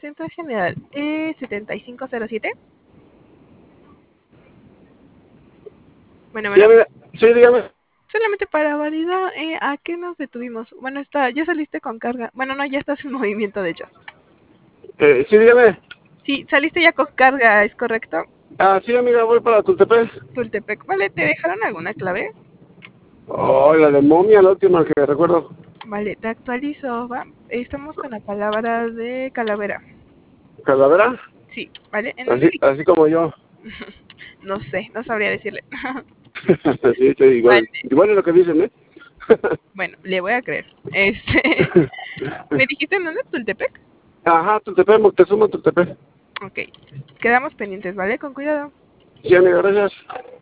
Centro General 7507. Bueno, Sí, bueno. amiga. Sí, dígame. Solamente para validar, ¿a qué nos detuvimos? Bueno, ya saliste con carga. Bueno, no, ya estás en movimiento, de hecho. Sí, dígame. Sí, saliste ya con carga, ¿es correcto? Sí, amiga, voy para Tultepec. Tultepec, ¿vale? ¿Te dejaron alguna clave? Oh, la de momia, la última que recuerdo. Vale, te actualizo, ¿va? Estamos con la palabra de calavera. ¿Calavera? Sí, ¿vale? ¿En dónde? Así como yo. No sé, no sabría decirle. Sí, sí, igual. Vale, Igual es lo que dicen, ¿eh? bueno, le voy a creer. ¿Me dijiste en dónde? ¿Tultepec? Ajá, Tultepec, Moctezuma, Tultepec. Ok, quedamos pendientes, ¿vale? Con cuidado. Sí, amiga, gracias.